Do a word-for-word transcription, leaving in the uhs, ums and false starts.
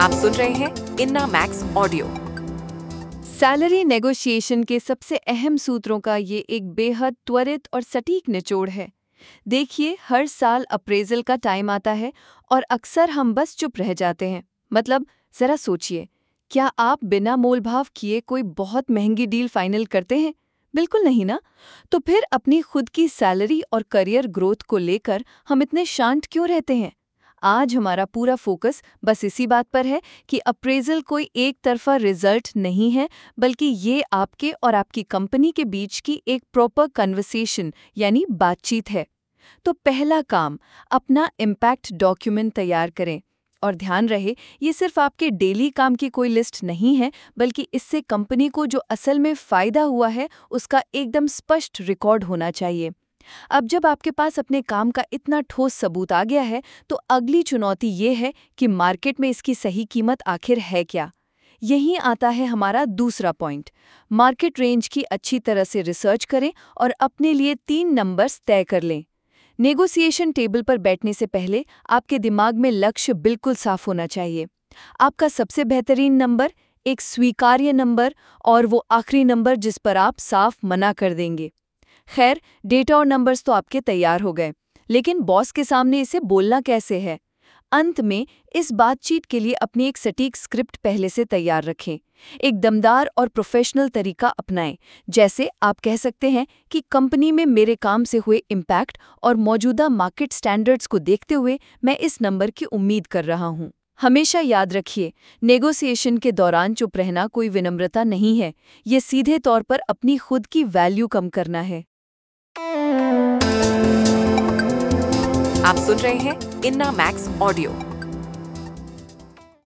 आप सुन रहे हैं इन्ना मैक्स ऑडियो। सैलरी नेगोशिएशन के सबसे अहम सूत्रों का ये एक बेहद त्वरित और सटीक निचोड़ है। देखिए, हर साल अप्रेजल का टाइम आता है और अक्सर हम बस चुप रह जाते हैं। मतलब, जरा सोचिए, क्या आप बिना मोलभाव किए कोई बहुत महंगी डील फाइनल करते हैं? बिल्कुल नहीं ना। तो फिर अपनी खुद की सैलरी और करियर ग्रोथ को लेकर हम इतने शांत क्यों रहते हैं? आज हमारा पूरा फोकस बस इसी बात पर है कि अप्रेजल कोई एक तरफा रिजल्ट नहीं है, बल्कि ये आपके और आपकी कंपनी के बीच की एक प्रॉपर कन्वर्सेशन यानी बातचीत है। तो पहला काम, अपना इम्पैक्ट डॉक्यूमेंट तैयार करें। और ध्यान रहे, ये सिर्फ आपके डेली काम की कोई लिस्ट नहीं है, बल्कि इससे कंपनी को जो असल में फ़ायदा हुआ है उसका एकदम स्पष्ट रिकॉर्ड होना चाहिए। अब जब आपके पास अपने काम का इतना ठोस सबूत आ गया है, तो अगली चुनौती ये है कि मार्केट में इसकी सही कीमत आखिर है क्या। यहीं आता है हमारा दूसरा पॉइंट। मार्केट रेंज की अच्छी तरह से रिसर्च करें और अपने लिए तीन नंबर्स तय कर लें। नेगोशिएशन टेबल पर बैठने से पहले आपके दिमाग में लक्ष्य बिल्कुल साफ होना चाहिए। आपका सबसे बेहतरीन नंबर, एक स्वीकार्य नंबर और वो आखिरी नंबर जिस पर आप साफ मना कर देंगे। खैर, डेटा और नंबर्स तो आपके तैयार हो गए, लेकिन बॉस के सामने इसे बोलना कैसे है? अंत में इस बातचीत के लिए अपनी एक सटीक स्क्रिप्ट पहले से तैयार रखें। एक दमदार और प्रोफेशनल तरीका अपनाएं। जैसे आप कह सकते हैं कि कंपनी में मेरे काम से हुए इम्पैक्ट और मौजूदा मार्केट स्टैंडर्ड्स को देखते हुए मैं इस नंबर की उम्मीद कर रहा हूं। हमेशा याद रखिए, नेगोशिएशन के दौरान चुप रहना कोई विनम्रता नहीं है, ये सीधे तौर पर अपनी खुद की वैल्यू कम करना है। आप सुन रहे हैं इन्ना मैक्स ऑडियो।